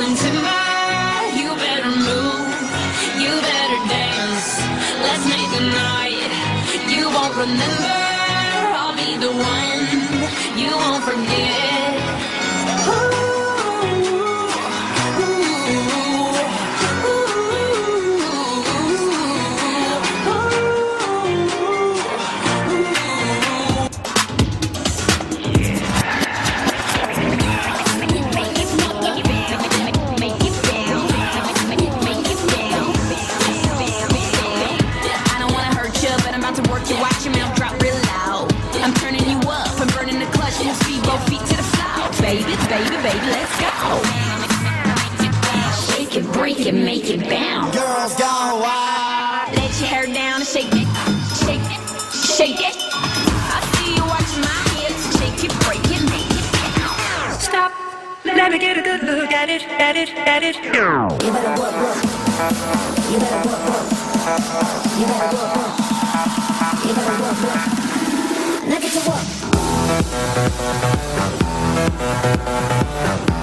feeling timber, you better move, you better dance. Let's make a night you won't remember. I'll be the one you won't forget. Baby, let's go. Shake it, break it, make it bounce. Girls gone wild. Let your hair down and shake it, shake it, shake it. I see you watching my hips. Shake it, break it, make it bounce. Stop, let me get a good look at it, at it, at it. You better work, work. You better work, work. You better work, work. You better work, work. Now get to work.